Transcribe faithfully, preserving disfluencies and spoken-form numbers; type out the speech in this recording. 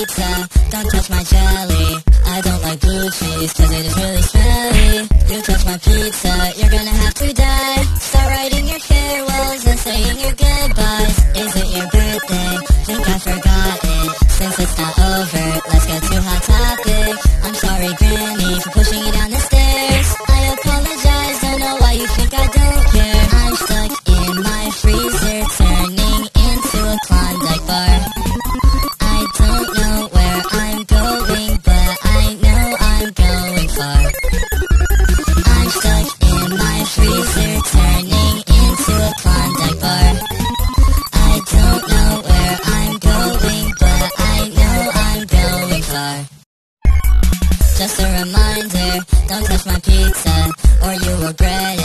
pizza, don't touch my jelly. I don't like blue cheese, cause it is really smelly. You touch my pizza, you're gonna have to die. Start writing your farewells and saying your goodbyes. Is it your birthday? Think I forgot it. Since it's not over, let's get to Hot Topic. I'm sorry, Granny, for pushing you down the stairs. I apologize, don't know why you think I don't care. I'm stuck in my freezer, turning into a Klondike bar. I don't know where I'm going, but I know I'm going far. I'm stuck in my freezer, turning into a Klondike bar. I don't know where I'm going, but I know I'm going far. Just a reminder, don't touch my pizza, or you regret it.